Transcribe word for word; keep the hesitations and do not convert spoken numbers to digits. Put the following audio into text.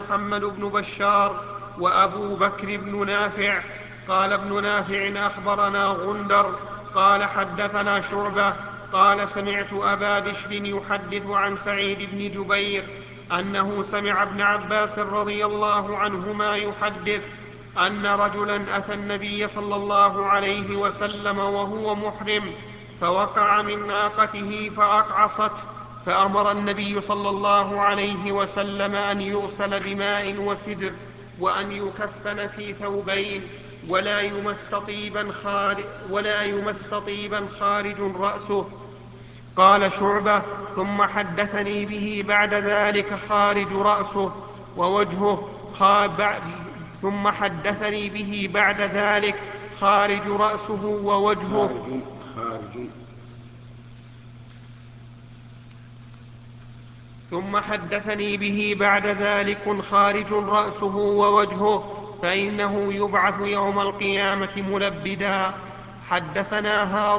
محمد بن بشار وأبو بكر بن نافع. قال ابن نافع أخبرنا غندر قال حدثنا شعبة قال سمعت أبا بشر يحدث عن سعيد بن جبير أنه سمع ابن عباس رضي الله عنهما يحدث أن رجلا أتى النبي صلى الله عليه وسلم وهو محرم فوقع من ناقته فأقعصت، فأمر النبي صلى الله عليه وسلم أن يغسل بماء وسدر وأن يكفن في ثوبين ولا يمس طيبا خارج, ولا يمس طيبا خارج رأسه. قال شعبة ثم حدثني به بعد ذلك خارج رأسه ووجهه خاب ثم حدثني به بعد ذلك خارج رأسه ووجهه خارج خارج ثم حدثني به بعد ذلك خارج رأسه ووجهه فإنه يبعث يوم القيامة ملبدا. حدثنا هارون